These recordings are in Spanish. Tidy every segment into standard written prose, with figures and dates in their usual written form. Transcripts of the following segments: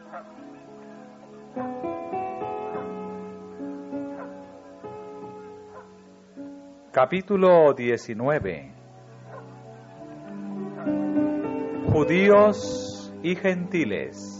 Capítulo 19. Judíos y gentiles.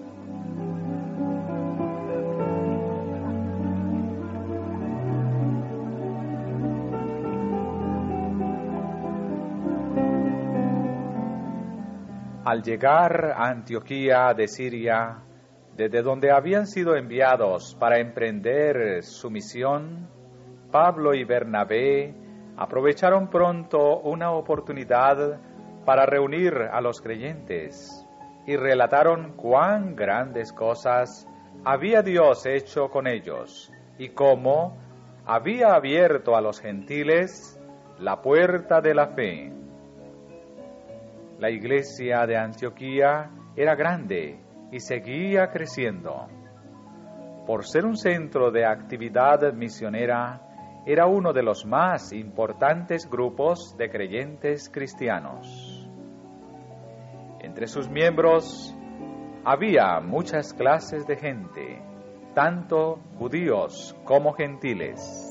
Al llegar a Antioquía de Siria, desde donde habían sido enviados para emprender su misión, Pablo y Bernabé aprovecharon pronto una oportunidad para reunir a los creyentes y relataron cuán grandes cosas había Dios hecho con ellos y cómo había abierto a los gentiles la puerta de la fe. La iglesia de Antioquía era grande y seguía creciendo. Por ser un centro de actividad misionera, era uno de los más importantes grupos de creyentes cristianos. Entre sus miembros había muchas clases de gente, tanto judíos como gentiles.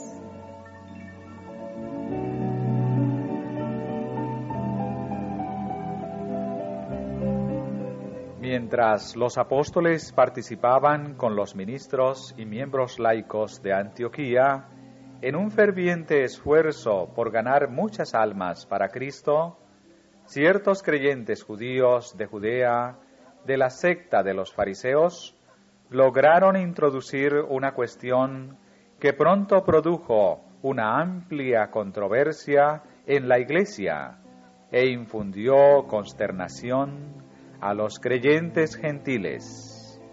Mientras los apóstoles participaban con los ministros y miembros laicos de Antioquía en un ferviente esfuerzo por ganar muchas almas para Cristo, ciertos creyentes judíos de Judea, de la secta de los fariseos, lograron introducir una cuestión que pronto produjo una amplia controversia en la iglesia e infundió consternación a los creyentes gentiles.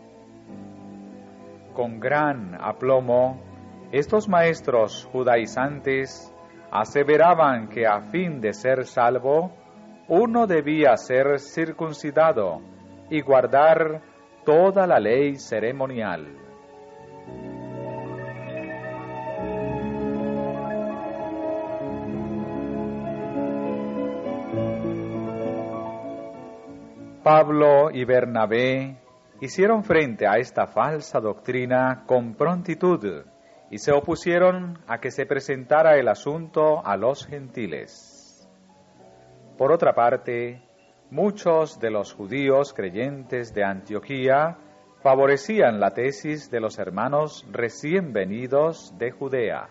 Con gran aplomo, estos maestros judaizantes aseveraban que a fin de ser salvo, uno debía ser circuncidado y guardar toda la ley ceremonial. Pablo y Bernabé hicieron frente a esta falsa doctrina con prontitud y se opusieron a que se presentara el asunto a los gentiles. Por otra parte, muchos de los judíos creyentes de Antioquía favorecían la tesis de los hermanos recién venidos de Judea.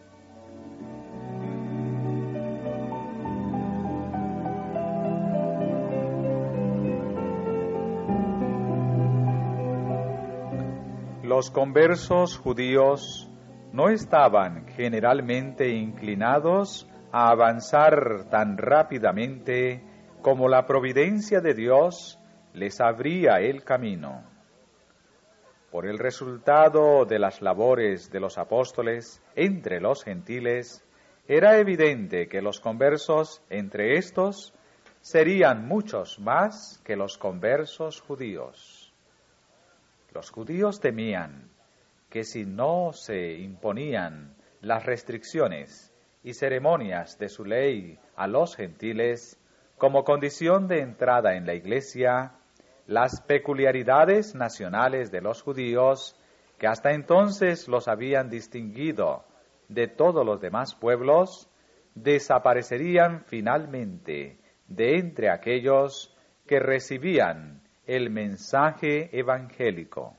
Los conversos judíos no estaban generalmente inclinados a avanzar tan rápidamente como la providencia de Dios les abría el camino. Por el resultado de las labores de los apóstoles entre los gentiles, era evidente que los conversos entre estos serían muchos más que los conversos judíos. Los judíos temían que si no se imponían las restricciones y ceremonias de su ley a los gentiles como condición de entrada en la iglesia, las peculiaridades nacionales de los judíos, que hasta entonces los habían distinguido de todos los demás pueblos, desaparecerían finalmente de entre aquellos que recibían el mensaje evangélico.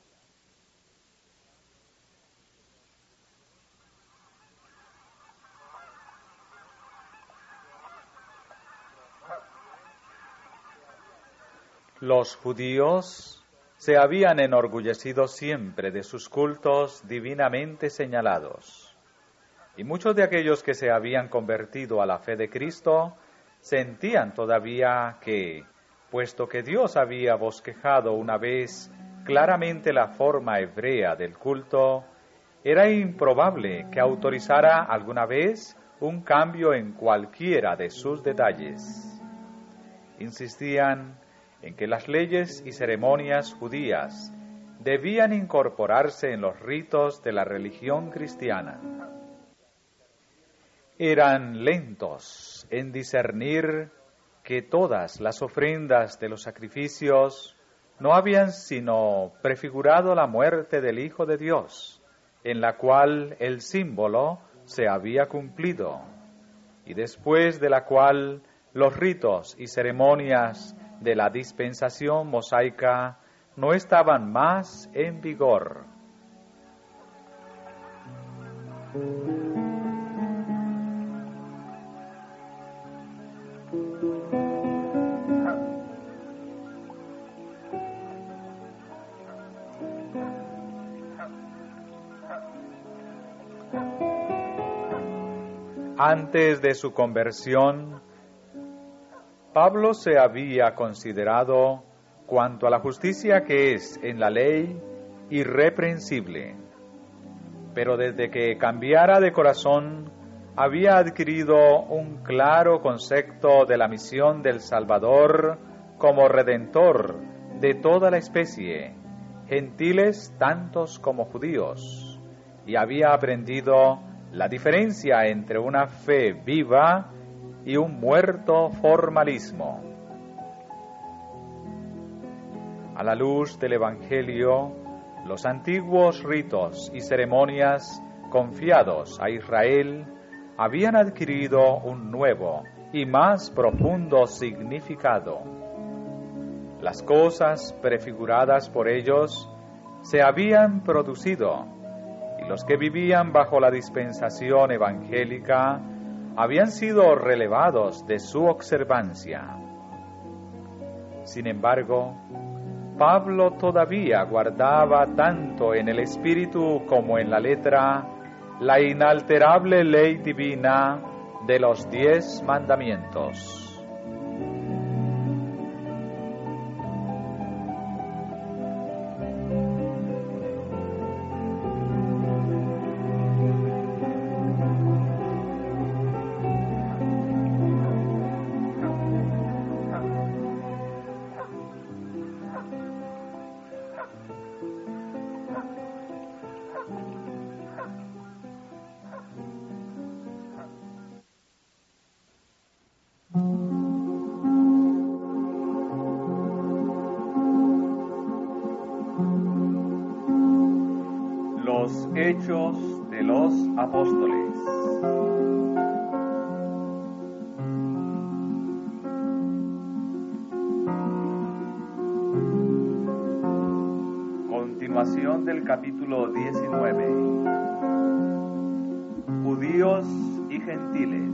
Los judíos se habían enorgullecido siempre de sus cultos divinamente señalados, y muchos de aquellos que se habían convertido a la fe de Cristo sentían todavía que, puesto que Dios había bosquejado una vez claramente la forma hebrea del culto, era improbable que autorizara alguna vez un cambio en cualquiera de sus detalles. Insistían en que las leyes y ceremonias judías debían incorporarse en los ritos de la religión cristiana. Eran lentos en discernir que todas las ofrendas de los sacrificios, no habían sino prefigurado la muerte del Hijo de Dios, en la cual el símbolo se había cumplido, y después de la cual los ritos y ceremonias de la dispensación mosaica no estaban más en vigor. Antes de su conversión, Pablo se había considerado, cuanto a la justicia que es en la ley, irreprensible. Pero desde que cambiara de corazón, había adquirido un claro concepto de la misión del Salvador como redentor de toda la especie, gentiles tantos como judíos, y había aprendido la diferencia entre una fe viva y un muerto formalismo. A la luz del Evangelio, los antiguos ritos y ceremonias confiados a Israel habían adquirido un nuevo y más profundo significado. Las cosas prefiguradas por ellos se habían producido, y los que vivían bajo la dispensación evangélica habían sido relevados de su observancia. Sin embargo, Pablo todavía guardaba tanto en el espíritu como en la letra la inalterable ley divina de los 10 mandamientos. Los Hechos de los Apóstoles. Continuación del capítulo 19. Judíos y gentiles.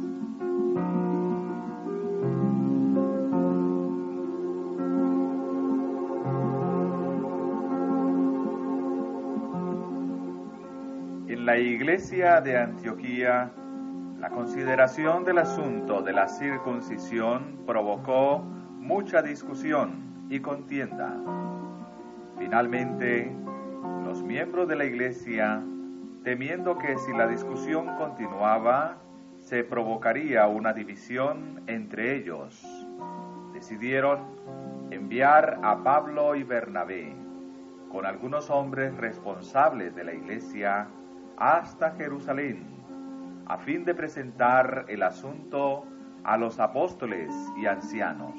En la iglesia de Antioquía, la consideración del asunto de la circuncisión provocó mucha discusión y contienda. Finalmente, los miembros de la iglesia, temiendo que si la discusión continuaba, se provocaría una división entre ellos, decidieron enviar a Pablo y Bernabé, con algunos hombres responsables de la iglesia, hasta Jerusalén, a fin de presentar el asunto a los apóstoles y ancianos.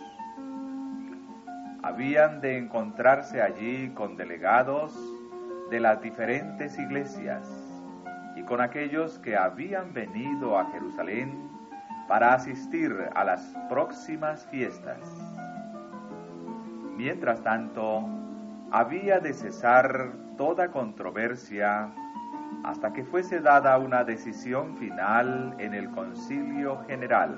Habían de encontrarse allí con delegados de las diferentes iglesias y con aquellos que habían venido a Jerusalén para asistir a las próximas fiestas. Mientras tanto, había de cesar toda controversia hasta que fuese dada una decisión final en el Concilio General.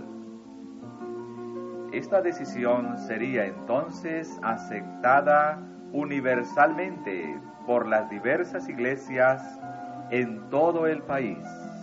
Esta decisión sería entonces aceptada universalmente por las diversas iglesias en todo el país.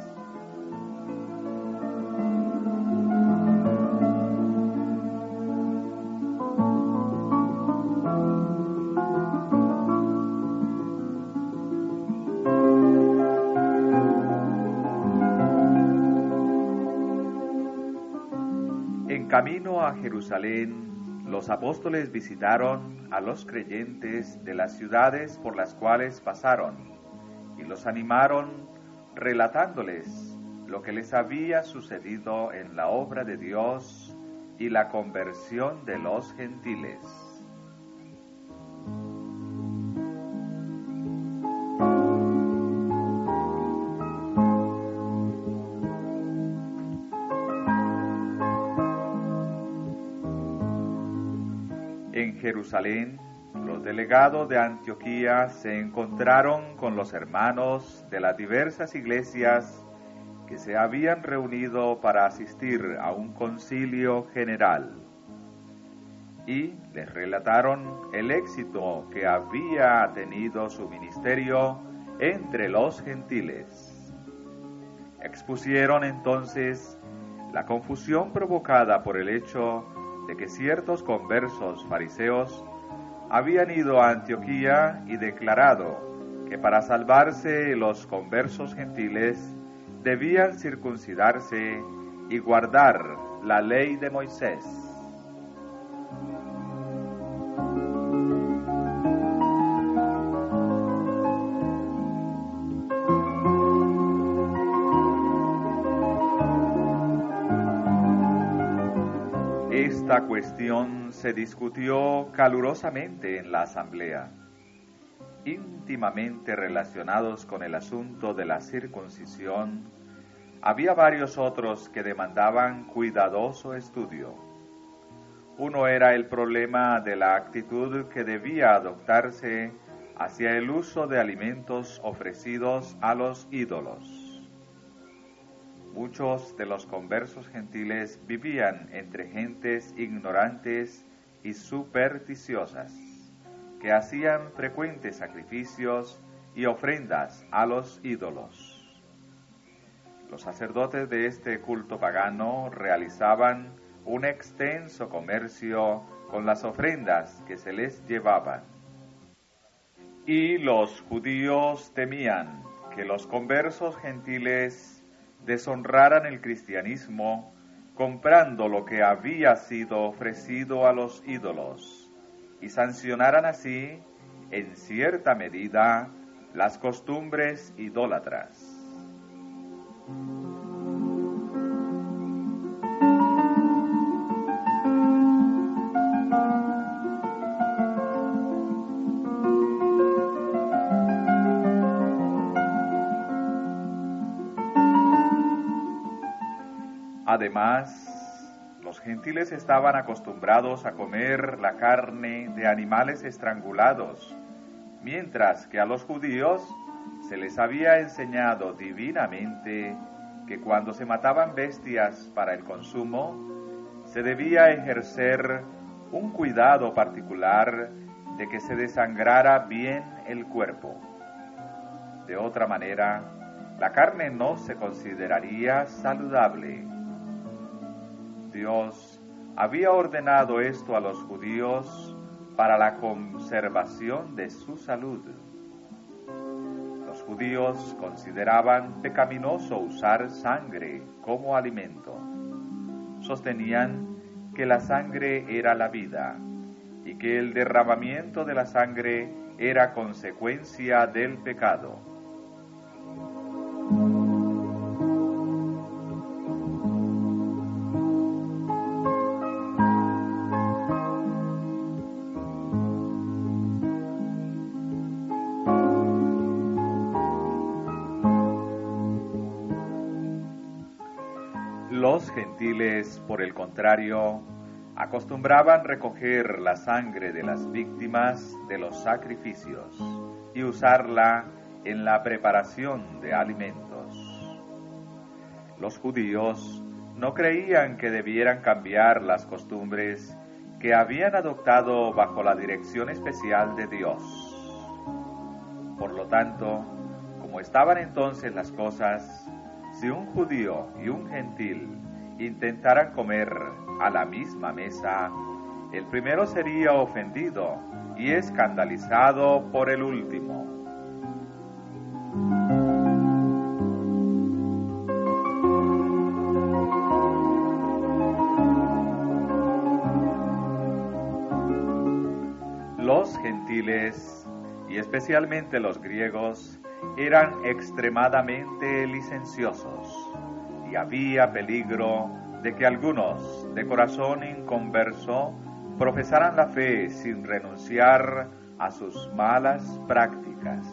En camino a Jerusalén, los apóstoles visitaron a los creyentes de las ciudades por las cuales pasaron y los animaron relatándoles lo que les había sucedido en la obra de Dios y la conversión de los gentiles. En Jerusalén, los delegados de Antioquía se encontraron con los hermanos de las diversas iglesias que se habían reunido para asistir a un concilio general y les relataron el éxito que había tenido su ministerio entre los gentiles. Expusieron entonces la confusión provocada por el hecho de que ciertos conversos fariseos habían ido a Antioquía y declarado que para salvarse los conversos gentiles debían circuncidarse y guardar la ley de Moisés. Esta cuestión se discutió calurosamente en la asamblea. Íntimamente relacionados con el asunto de la circuncisión, había varios otros que demandaban cuidadoso estudio. Uno era el problema de la actitud que debía adoptarse hacia el uso de alimentos ofrecidos a los ídolos. Muchos de los conversos gentiles vivían entre gentes ignorantes y supersticiosas, que hacían frecuentes sacrificios y ofrendas a los ídolos. Los sacerdotes de este culto pagano realizaban un extenso comercio con las ofrendas que se les llevaban. Y los judíos temían que los conversos gentiles deshonraran el cristianismo comprando lo que había sido ofrecido a los ídolos y sancionaran así, en cierta medida, las costumbres idólatras. Además, los gentiles estaban acostumbrados a comer la carne de animales estrangulados, mientras que a los judíos se les había enseñado divinamente que cuando se mataban bestias para el consumo, se debía ejercer un cuidado particular de que se desangrara bien el cuerpo. De otra manera, la carne no se consideraría saludable. Dios había ordenado esto a los judíos para la conservación de su salud. Los judíos consideraban pecaminoso usar sangre como alimento. Sostenían que la sangre era la vida y que el derramamiento de la sangre era consecuencia del pecado. Los gentiles, por el contrario, acostumbraban recoger la sangre de las víctimas de los sacrificios y usarla en la preparación de alimentos. Los judíos no creían que debieran cambiar las costumbres que habían adoptado bajo la dirección especial de Dios. Por lo tanto, como estaban entonces las cosas, si un judío y un gentil intentaran comer a la misma mesa, el primero sería ofendido y escandalizado por el último. Los gentiles, y especialmente los griegos, eran extremadamente licenciosos, y había peligro de que algunos, de corazón inconverso, profesaran la fe sin renunciar a sus malas prácticas.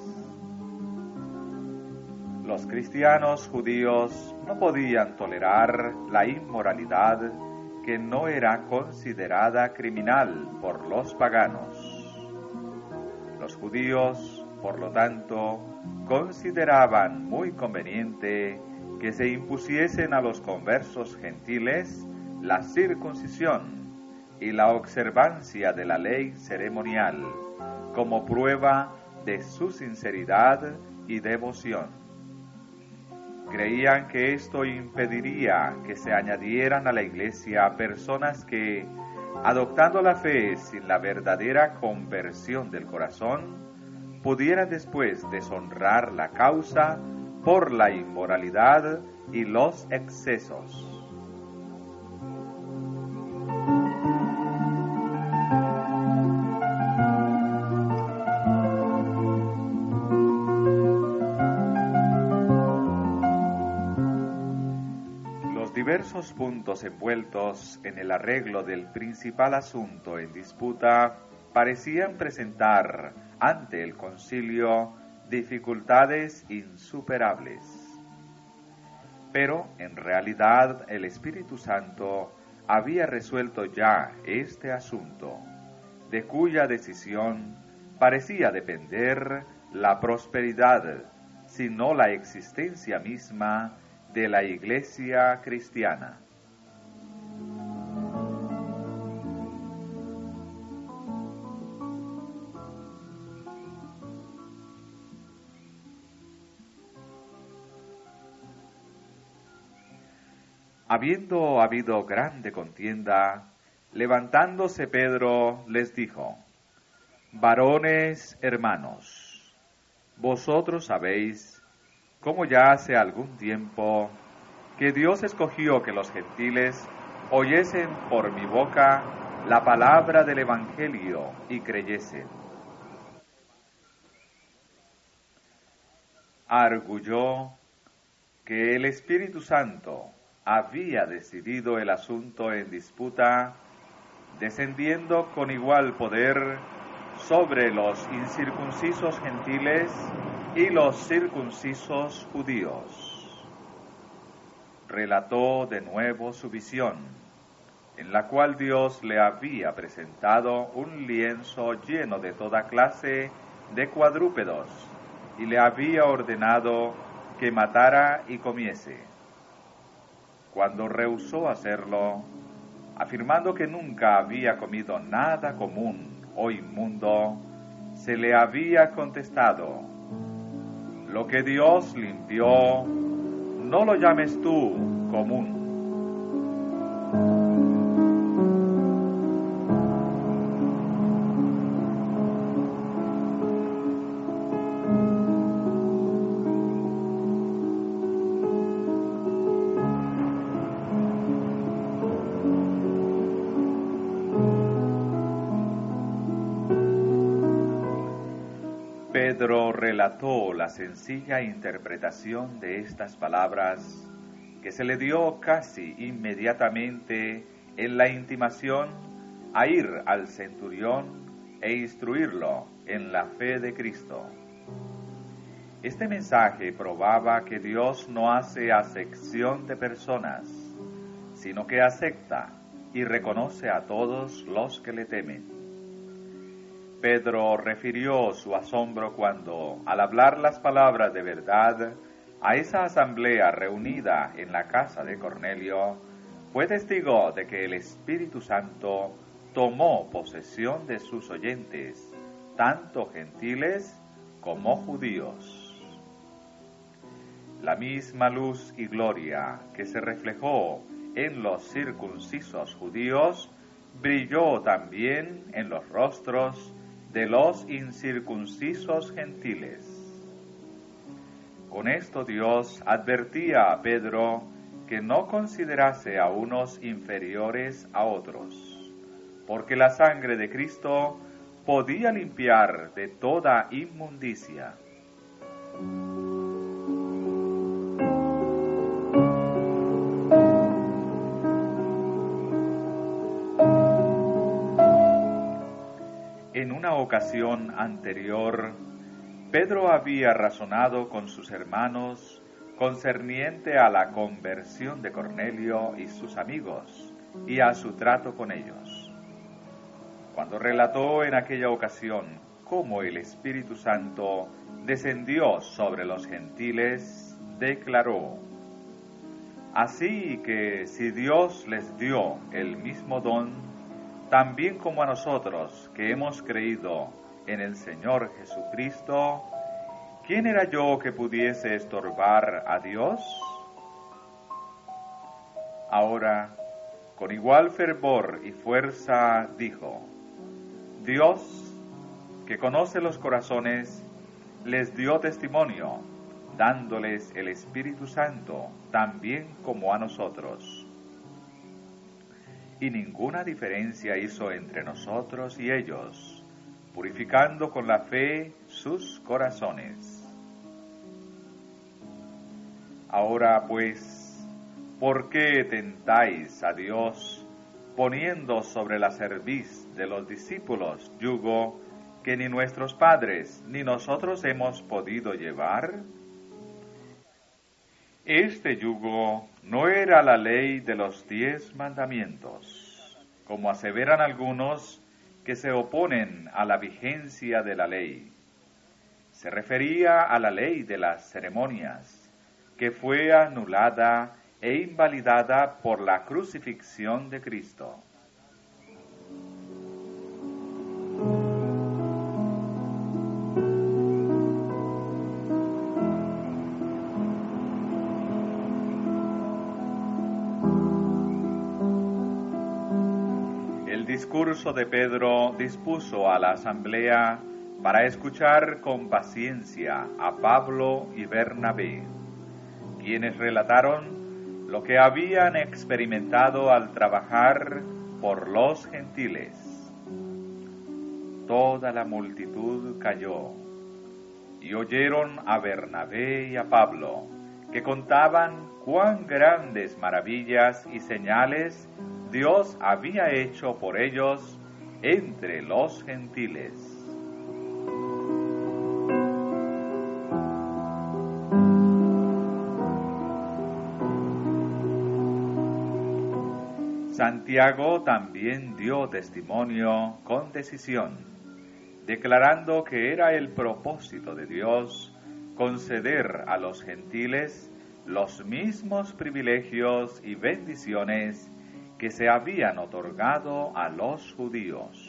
Los cristianos judíos no podían tolerar la inmoralidad que no era considerada criminal por los paganos. Los judíos, por lo tanto, consideraban muy conveniente que se impusiesen a los conversos gentiles la circuncisión y la observancia de la ley ceremonial como prueba de su sinceridad y devoción. Creían que esto impediría que se añadieran a la iglesia personas que, adoptando la fe sin la verdadera conversión del corazón, pudieran después deshonrar la causa por la inmoralidad y los excesos. Los diversos puntos envueltos en el arreglo del principal asunto en disputa parecían presentar ante el concilio dificultades insuperables. Pero en realidad el Espíritu Santo había resuelto ya este asunto, de cuya decisión parecía depender la prosperidad, si no la existencia misma de la Iglesia cristiana. Habiendo habido grande contienda, levantándose Pedro les dijo: Varones hermanos, vosotros sabéis cómo ya hace algún tiempo que Dios escogió que los gentiles oyesen por mi boca la palabra del Evangelio y creyesen. Arguyó que el Espíritu Santo había decidido el asunto en disputa, descendiendo con igual poder sobre los incircuncisos gentiles y los circuncisos judíos. Relató de nuevo su visión, en la cual Dios le había presentado un lienzo lleno de toda clase de cuadrúpedos, y le había ordenado que matara y comiese. Cuando rehusó hacerlo, afirmando que nunca había comido nada común o inmundo, se le había contestado: lo que Dios limpió, no lo llames tú común. Pedro relató la sencilla interpretación de estas palabras que se le dio casi inmediatamente en la intimación a ir al centurión e instruirlo en la fe de Cristo. Este mensaje probaba que Dios no hace acepción de personas, sino que acepta y reconoce a todos los que le temen. Pedro refirió su asombro cuando, al hablar las palabras de verdad a esa asamblea reunida en la casa de Cornelio, fue testigo de que el Espíritu Santo tomó posesión de sus oyentes, tanto gentiles como judíos. La misma luz y gloria que se reflejó en los circuncisos judíos brilló también en los rostros de los incircuncisos gentiles. Con esto Dios advertía a Pedro que no considerase a unos inferiores a otros, porque la sangre de Cristo podía limpiar de toda inmundicia. En una ocasión anterior, Pedro había razonado con sus hermanos concerniente a la conversión de Cornelio y sus amigos, y a su trato con ellos. Cuando relató en aquella ocasión cómo el Espíritu Santo descendió sobre los gentiles, declaró: así que si Dios les dio el mismo don, también como a nosotros que hemos creído en el Señor Jesucristo, ¿quién era yo que pudiese estorbar a Dios? Ahora, con igual fervor y fuerza, dijo: Dios, que conoce los corazones, les dio testimonio, dándoles el Espíritu Santo, también como a nosotros. Y ninguna diferencia hizo entre nosotros y ellos, purificando con la fe sus corazones. Ahora pues, ¿por qué tentáis a Dios, poniendo sobre la cerviz de los discípulos yugo que ni nuestros padres ni nosotros hemos podido llevar? Este yugo no era la ley de los 10 mandamientos, como aseveran algunos que se oponen a la vigencia de la ley. Se refería a la ley de las ceremonias, que fue anulada e invalidada por la crucifixión de Cristo. El discurso de Pedro dispuso a la asamblea para escuchar con paciencia a Pablo y Bernabé, quienes relataron lo que habían experimentado al trabajar por los gentiles. Toda la multitud calló y oyeron a Bernabé y a Pablo, que contaban cuán grandes maravillas y señales Dios había hecho por ellos entre los gentiles. Santiago también dio testimonio con decisión, declarando que era el propósito de Dios conceder a los gentiles los mismos privilegios y bendiciones que se habían otorgado a los judíos.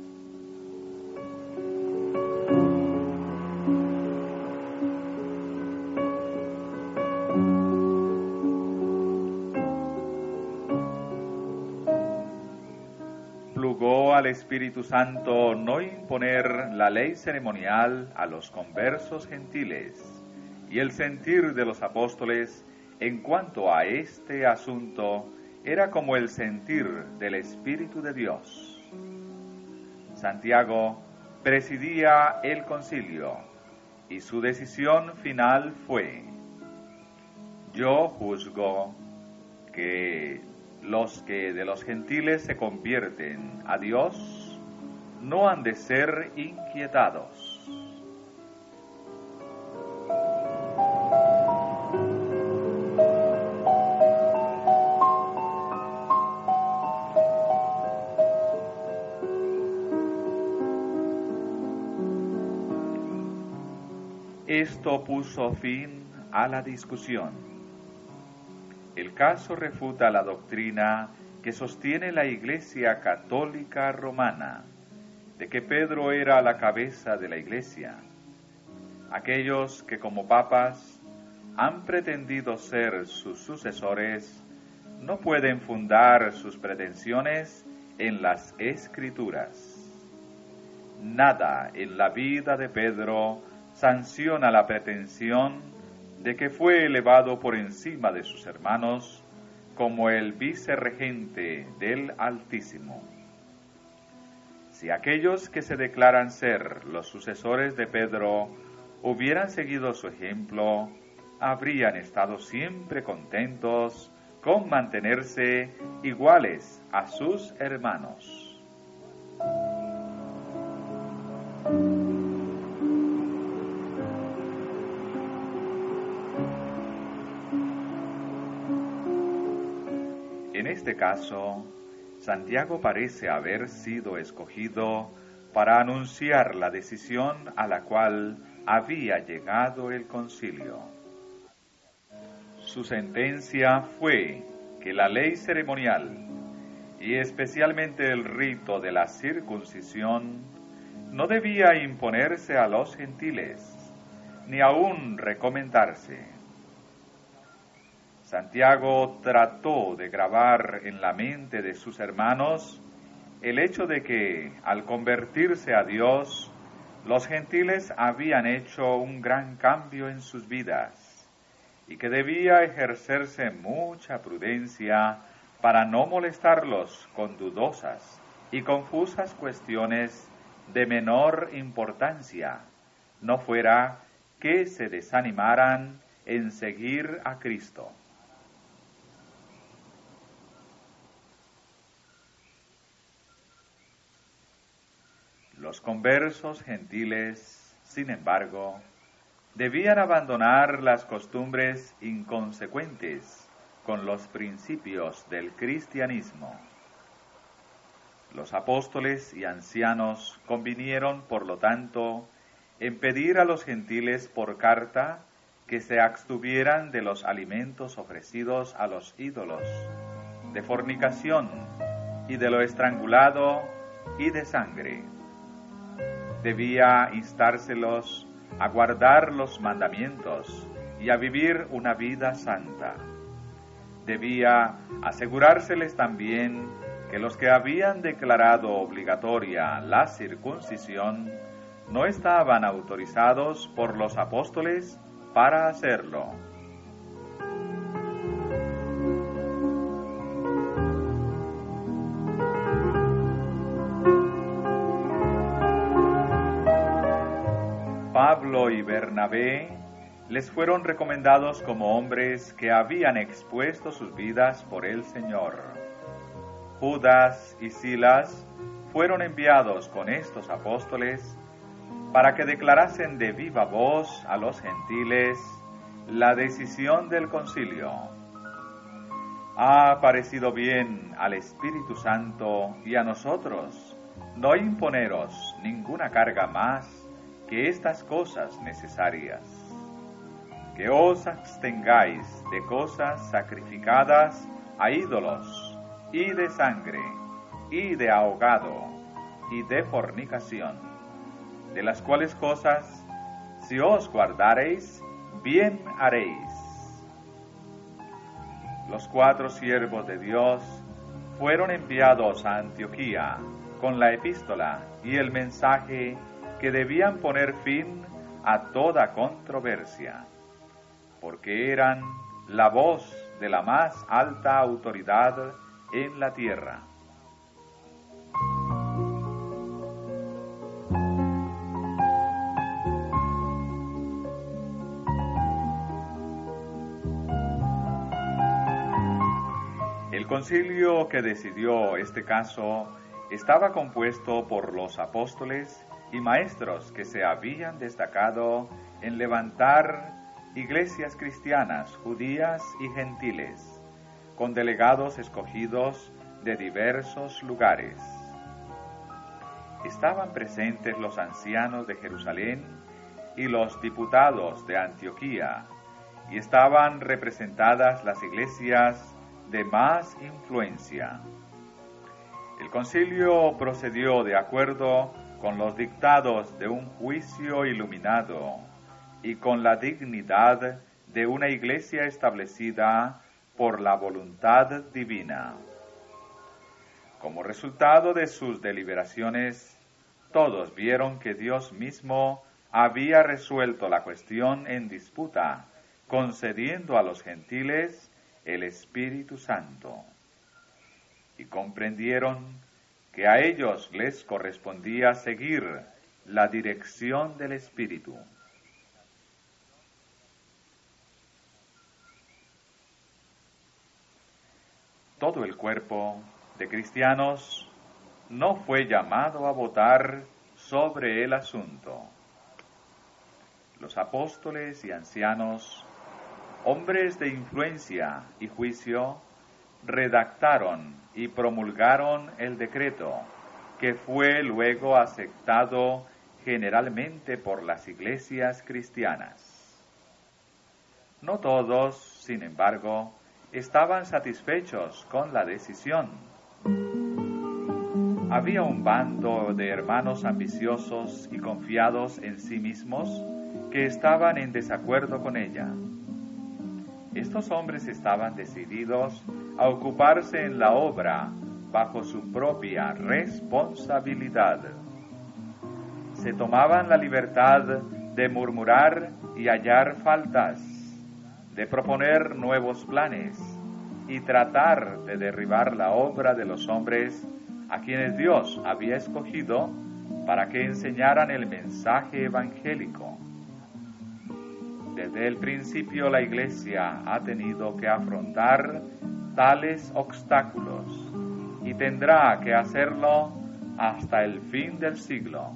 Plugó al Espíritu Santo no imponer la ley ceremonial a los conversos gentiles, y el sentir de los apóstoles en cuanto a este asunto era como el sentir del Espíritu de Dios. Santiago presidía el concilio y su decisión final fue: yo juzgo que los que de los gentiles se convierten a Dios no han de ser inquietados. Esto puso fin a la discusión. El caso refuta la doctrina que sostiene la Iglesia Católica Romana, de que Pedro era la cabeza de la Iglesia. Aquellos que como papas han pretendido ser sus sucesores no pueden fundar sus pretensiones en las Escrituras. Nada en la vida de Pedro sanciona la pretensión de que fue elevado por encima de sus hermanos como el vicerregente del Altísimo. Si aquellos que se declaran ser los sucesores de Pedro hubieran seguido su ejemplo, habrían estado siempre contentos con mantenerse iguales a sus hermanos. En este caso, Santiago parece haber sido escogido para anunciar la decisión a la cual había llegado el concilio. Su sentencia fue que la ley ceremonial, y especialmente el rito de la circuncisión, no debía imponerse a los gentiles, ni aún recomendarse. Santiago trató de grabar en la mente de sus hermanos el hecho de que, al convertirse a Dios, los gentiles habían hecho un gran cambio en sus vidas y que debía ejercerse mucha prudencia para no molestarlos con dudosas y confusas cuestiones de menor importancia, no fuera que se desanimaran en seguir a Cristo. Los conversos gentiles, sin embargo, debían abandonar las costumbres inconsecuentes con los principios del cristianismo. Los apóstoles y ancianos convinieron, por lo tanto, en pedir a los gentiles por carta que se abstuvieran de los alimentos ofrecidos a los ídolos, de fornicación y de lo estrangulado y de sangre. Debía instárselos a guardar los mandamientos y a vivir una vida santa. Debía asegurárseles también que los que habían declarado obligatoria la circuncisión no estaban autorizados por los apóstoles para hacerlo. Pablo y Bernabé les fueron recomendados como hombres que habían expuesto sus vidas por el Señor. Judas y Silas fueron enviados con estos apóstoles para que declarasen de viva voz a los gentiles la decisión del concilio. Ha parecido bien al Espíritu Santo y a nosotros no imponeros ninguna carga más que estas cosas necesarias, que os abstengáis de cosas sacrificadas a ídolos, y de sangre, y de ahogado, y de fornicación, de las cuales cosas, si os guardareis, bien haréis. Los 4 siervos de Dios fueron enviados a Antioquía con la epístola y el mensaje que debían poner fin a toda controversia, porque eran la voz de la más alta autoridad en la tierra. El concilio que decidió este caso estaba compuesto por los apóstoles y maestros que se habían destacado en levantar iglesias cristianas, judías y gentiles, con delegados escogidos de diversos lugares. Estaban presentes los ancianos de Jerusalén y los diputados de Antioquía, y estaban representadas las iglesias de más influencia. El concilio procedió de acuerdo con los dictados de un juicio iluminado y con la dignidad de una iglesia establecida por la voluntad divina. Como resultado de sus deliberaciones, todos vieron que Dios mismo había resuelto la cuestión en disputa, concediendo a los gentiles el Espíritu Santo, y comprendieron que a ellos les correspondía seguir la dirección del Espíritu. Todo el cuerpo de cristianos no fue llamado a votar sobre el asunto. Los apóstoles y ancianos, hombres de influencia y juicio, redactaron y promulgaron el decreto, que fue luego aceptado generalmente por las iglesias cristianas. No todos, sin embargo, estaban satisfechos con la decisión. Había un bando de hermanos ambiciosos y confiados en sí mismos que estaban en desacuerdo con ella. Estos hombres estaban decididos a ocuparse en la obra bajo su propia responsabilidad. Se tomaban la libertad de murmurar y hallar faltas, de proponer nuevos planes y tratar de derribar la obra de los hombres a quienes Dios había escogido para que enseñaran el mensaje evangélico. Desde el principio la Iglesia ha tenido que afrontar tales obstáculos y tendrá que hacerlo hasta el fin del siglo.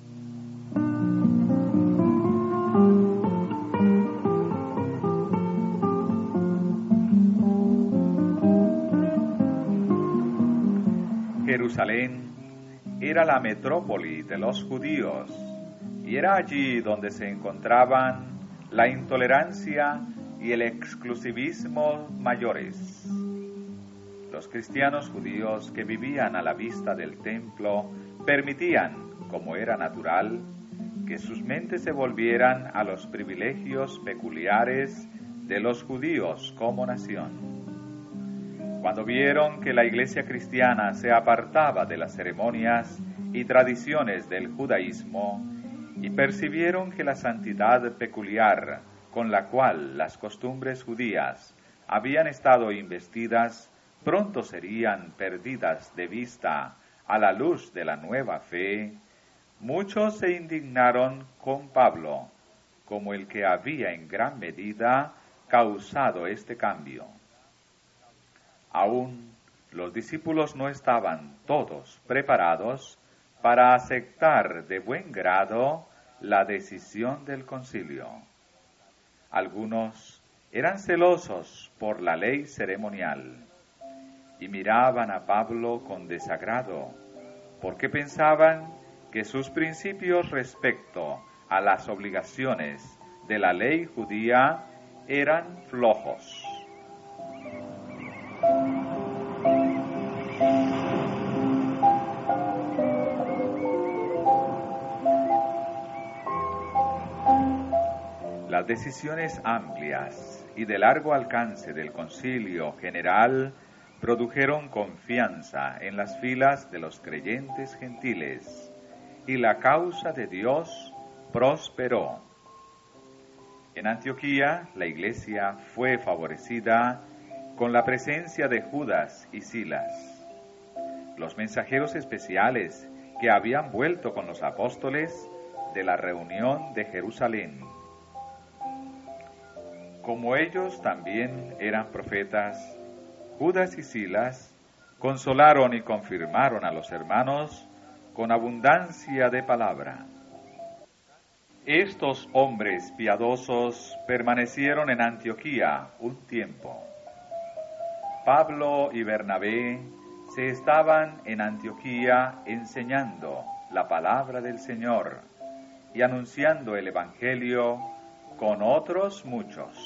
Jerusalén era la metrópoli de los judíos y era allí donde se encontraban la intolerancia y el exclusivismo mayores. Los cristianos judíos que vivían a la vista del templo permitían, como era natural, que sus mentes se volvieran a los privilegios peculiares de los judíos como nación. Cuando vieron que la iglesia cristiana se apartaba de las ceremonias y tradiciones del judaísmo y percibieron que la santidad peculiar con la cual las costumbres judías habían estado investidas pronto serían perdidas de vista a la luz de la nueva fe, muchos se indignaron con Pablo como el que había en gran medida causado este cambio. Aún los discípulos no estaban todos preparados para aceptar de buen grado la decisión del concilio. Algunos eran celosos por la ley ceremonial y miraban a Pablo con desagrado, porque pensaban que sus principios respecto a las obligaciones de la ley judía eran flojos. Las decisiones amplias y de largo alcance del Concilio General produjeron confianza en las filas de los creyentes gentiles y la causa de Dios prosperó. En Antioquía, la iglesia fue favorecida con la presencia de Judas y Silas, los mensajeros especiales que habían vuelto con los apóstoles de la reunión de Jerusalén. Como ellos también eran profetas, Judas y Silas consolaron y confirmaron a los hermanos con abundancia de palabra. Estos hombres piadosos permanecieron en Antioquía un tiempo. Pablo y Bernabé se estaban en Antioquía enseñando la palabra del Señor y anunciando el Evangelio con otros muchos.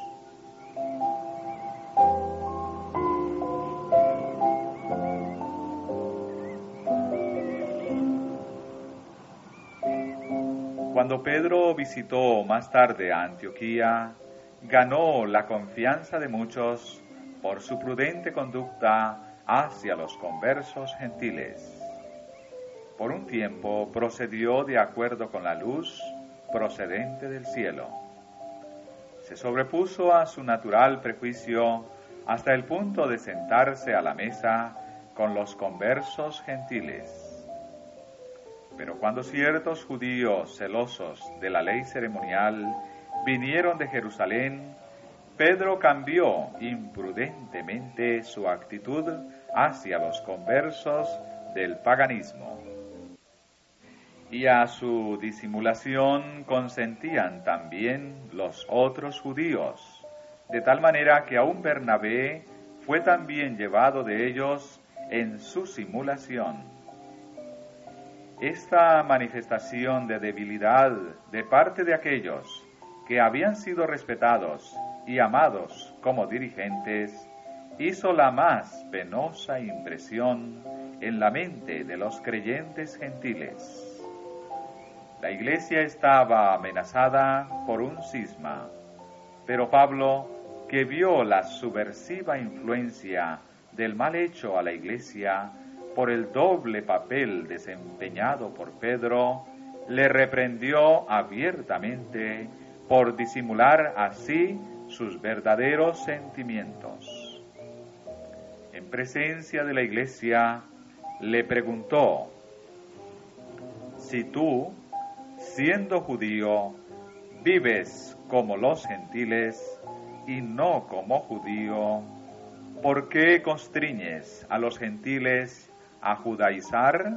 Cuando Pedro visitó más tarde a Antioquía, ganó la confianza de muchos por su prudente conducta hacia los conversos gentiles. Por un tiempo procedió de acuerdo con la luz procedente del cielo. Se sobrepuso a su natural prejuicio hasta el punto de sentarse a la mesa con los conversos gentiles. Pero cuando ciertos judíos celosos de la ley ceremonial vinieron de Jerusalén, Pedro cambió imprudentemente su actitud hacia los conversos del paganismo. Y a su disimulación consentían también los otros judíos, de tal manera que aún Bernabé fue también llevado de ellos en su simulación. Esta manifestación de debilidad de parte de aquellos que habían sido respetados y amados como dirigentes hizo la más penosa impresión en la mente de los creyentes gentiles. La iglesia estaba amenazada por un cisma, pero Pablo, que vio la subversiva influencia del mal hecho a la iglesia por el doble papel desempeñado por Pedro, le reprendió abiertamente por disimular así sus verdaderos sentimientos. En presencia de la iglesia, le preguntó: si tú, siendo judío, vives como los gentiles y no como judío, ¿por qué constriñes a los gentiles a judaizar?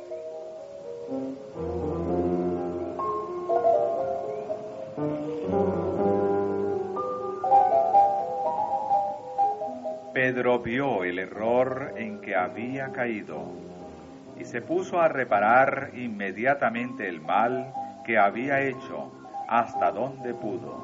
Pedro vio el error en que había caído y se puso a reparar inmediatamente el mal que había hecho hasta donde pudo.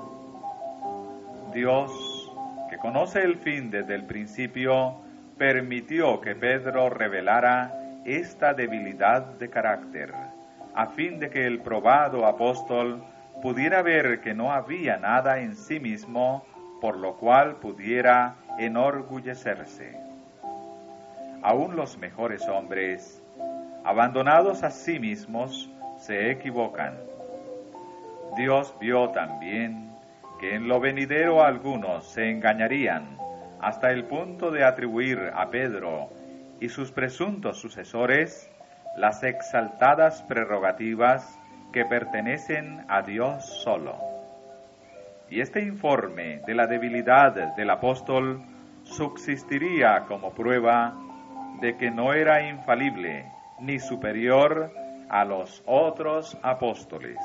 Dios, que conoce el fin desde el principio, permitió que Pedro revelara esta debilidad de carácter, a fin de que el probado apóstol pudiera ver que no había nada en sí mismo por lo cual pudiera enorgullecerse. Aún los mejores hombres, abandonados a sí mismos, se equivocan. Dios vio también que en lo venidero algunos se engañarían hasta el punto de atribuir a Pedro y sus presuntos sucesores las exaltadas prerrogativas que pertenecen a Dios solo. Y este informe de la debilidad del apóstol subsistiría como prueba de que no era infalible ni superior a los otros apóstoles.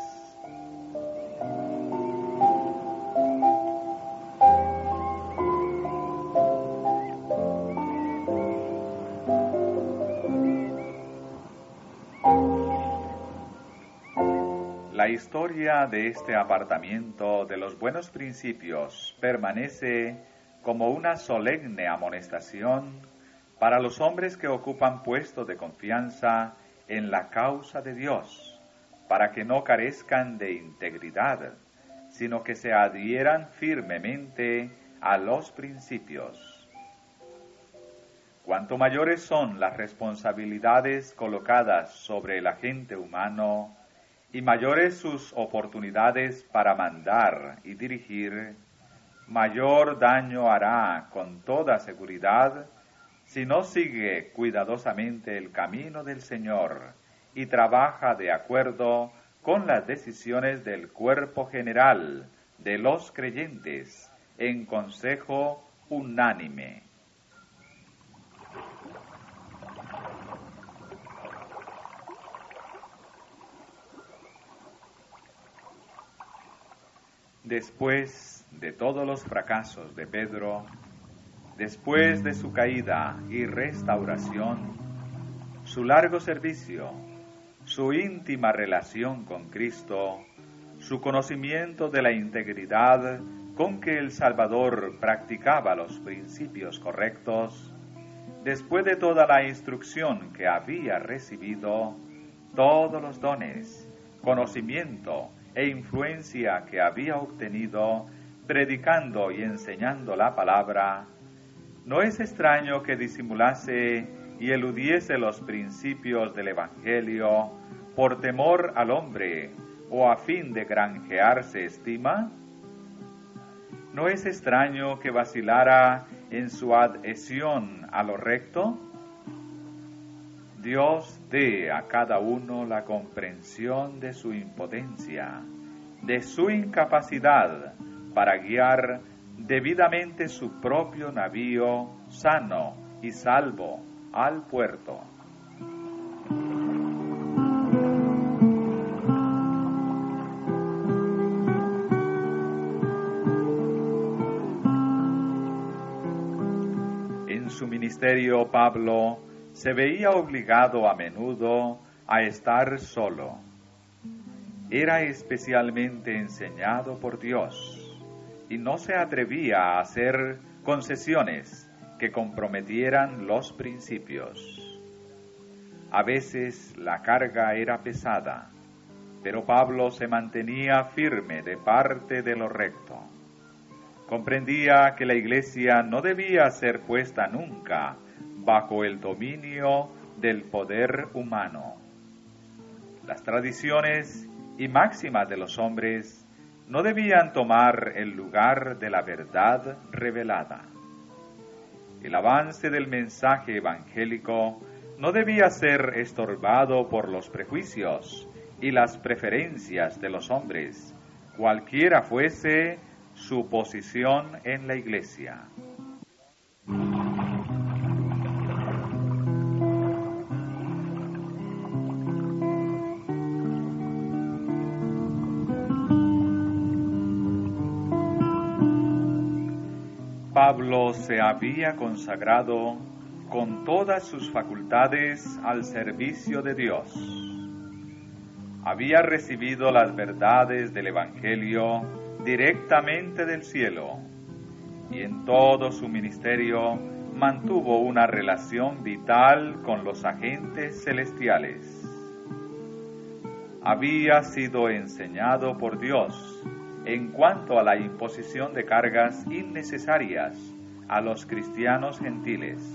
La historia de este apartamiento de los buenos principios permanece como una solemne amonestación para los hombres que ocupan puesto de confianza en la causa de Dios, para que no carezcan de integridad, sino que se adhieran firmemente a los principios. Cuanto mayores son las responsabilidades colocadas sobre el agente humano, y mayores sus oportunidades para mandar y dirigir, mayor daño hará con toda seguridad si no sigue cuidadosamente el camino del Señor y trabaja de acuerdo con las decisiones del cuerpo general de los creyentes en consejo unánime. Después de todos los fracasos de Pedro, después de su caída y restauración, su largo servicio, su íntima relación con Cristo, su conocimiento de la integridad con que el Salvador practicaba los principios correctos, después de toda la instrucción que había recibido, todos los dones, conocimiento e influencia que había obtenido predicando y enseñando la palabra, no es extraño que disimulase y eludiese los principios del Evangelio por temor al hombre o a fin de granjearse estima. ¿No es extraño que vacilara en su adhesión a lo recto? Dios dé a cada uno la comprensión de su impotencia, de su incapacidad para guiar debidamente su propio navío sano y salvo al puerto. ministerio, Pablo se veía obligado a menudo a estar solo. Era especialmente enseñado por Dios y no se atrevía a hacer concesiones que comprometieran los principios. A veces la carga era pesada, pero Pablo se mantenía firme de parte de lo recto. Comprendía que la Iglesia no debía ser puesta nunca bajo el dominio del poder humano. Las tradiciones y máximas de los hombres no debían tomar el lugar de la verdad revelada. El avance del mensaje evangélico no debía ser estorbado por los prejuicios y las preferencias de los hombres, cualquiera fuese su posición en la Iglesia. Pablo se había consagrado con todas sus facultades al servicio de Dios. Había recibido las verdades del Evangelio directamente del cielo y en todo su ministerio mantuvo una relación vital con los agentes celestiales. Había sido enseñado por Dios en cuanto a la imposición de cargas innecesarias a los cristianos gentiles.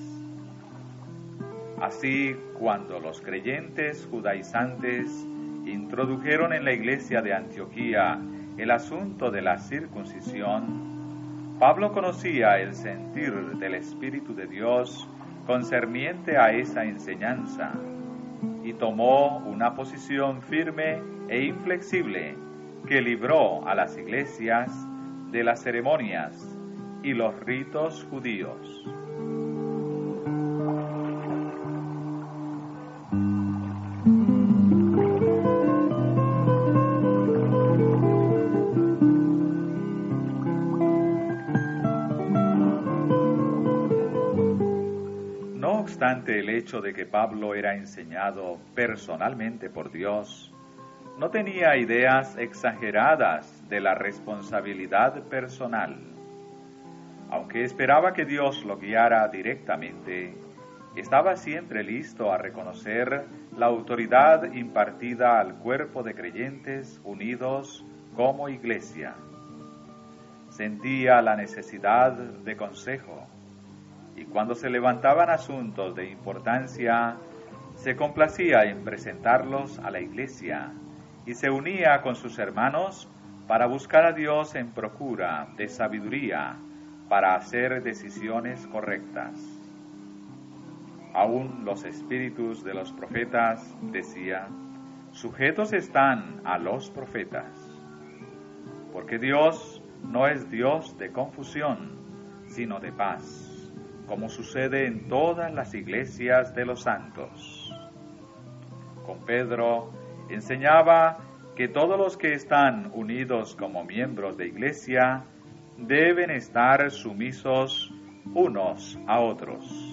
Así, cuando los creyentes judaizantes introdujeron en la iglesia de Antioquía el asunto de la circuncisión, Pablo conocía el sentir del Espíritu de Dios concerniente a esa enseñanza y tomó una posición firme e inflexible que libró a las iglesias de las ceremonias y los ritos judíos. No obstante el hecho de que Pablo era enseñado personalmente por Dios, no tenía ideas exageradas de la responsabilidad personal. Aunque esperaba que Dios lo guiara directamente, estaba siempre listo a reconocer la autoridad impartida al cuerpo de creyentes unidos como iglesia. Sentía la necesidad de consejo, y cuando se levantaban asuntos de importancia, se complacía en presentarlos a la iglesia y se unía con sus hermanos para buscar a Dios en procura de sabiduría para hacer decisiones correctas. Aún los espíritus de los profetas, decía, sujetos están a los profetas, porque Dios no es Dios de confusión, sino de paz, como sucede en todas las iglesias de los santos. Con Pedro enseñaba que todos los que están unidos como miembros de iglesia deben estar sumisos unos a otros.